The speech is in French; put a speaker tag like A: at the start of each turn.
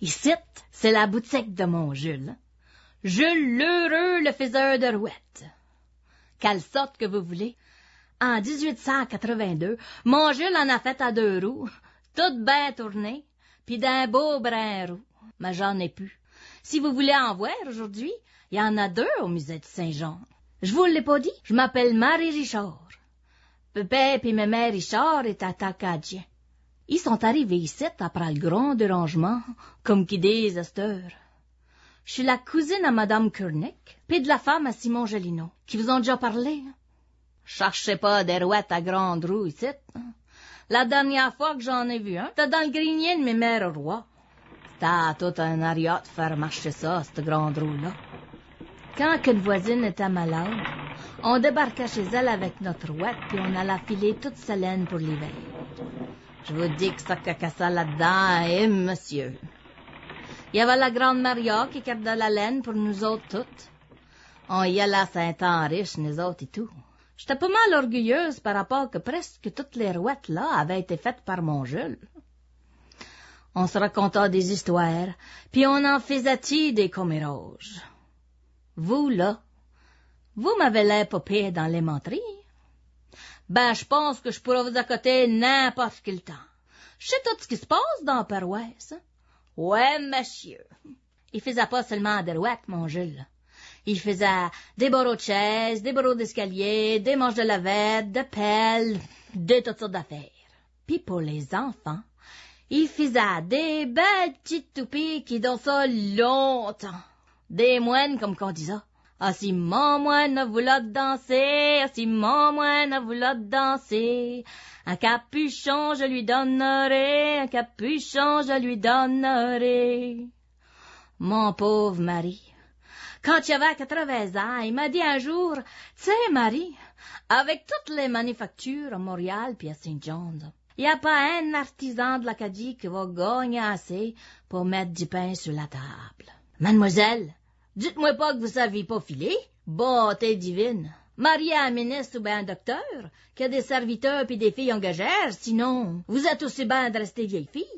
A: Ici, c'est la boutique de mon Jules. Jules l'heureux, le faiseur de rouettes. Quelle sorte que vous voulez. En 1882, mon Jules en a fait à 2 roues, toutes bien tournées, puis d'un beau brin roux. Mais j'en ai plus. Si vous voulez en voir aujourd'hui, il y en a 2 au musée de Saint-Jean. Je vous l'ai pas dit, je m'appelle Marie Richard. Pépé et mémé Richard est attaquadien. Ils sont arrivés ici après le grand dérangement, comme qui disent à cette heure. Je suis la cousine à Madame Kurnick, puis de la femme à Simon Gélineau, qui vous ont déjà parlé. Cherchez pas des rouettes à grande roue ici. La dernière fois que j'en ai vu un, c'était dans le grenier de mes mères rois. C'était tout un ariat de faire marcher ça, cette grande roue-là. Quand une voisine était malade, on débarquait chez elle avec notre rouette, puis on allait filer toute sa laine pour l'hiver. Je vous dis que ça cacassait là-dedans, monsieur. Il y avait la grande Maria qui gardait la laine pour nous autres toutes. On y allait à Saint-Henriche, nous autres et tout. J'étais pas mal orgueilleuse par rapport que presque toutes les rouettes là avaient été faites par mon Jules. On se racontait des histoires, puis on en faisait des commérages. Vous, là, vous m'avez l'air pas pire dans l'aimanterie. Ben, je pense que je pourrais vous accoter n'importe quel temps. Je sais tout ce qui se passe dans la paroisse. Ouais, monsieur. Il faisait pas seulement des rouettes, mon Jules. Il faisait des barreaux de chaises, des barreaux d'escalier, des manches de lavette, de pelles, de toutes sortes d'affaires. Puis pour les enfants, il faisait des belles petites toupies qui dansaient longtemps. Des moines, comme qu'on dit ça. Ah, si mon moine a voulu danser, ah, si mon moine a voulu danser, un capuchon je lui donnerai, un capuchon je lui donnerai. Mon pauvre Marie, quand il avait 80 ans, il m'a dit un jour, « Tu sais, Marie, avec toutes les manufactures à Montréal puis à Saint-John, il n'y a pas un artisan de l'Acadie qui va gagner assez pour mettre du pain sur la table. Mademoiselle, dites-moi pas que vous saviez pas filer. Beauté divine. Mariée à un ministre ou bien un docteur, qui a des serviteurs puis des filles engagères, sinon, vous êtes aussi bien de rester vieille fille. »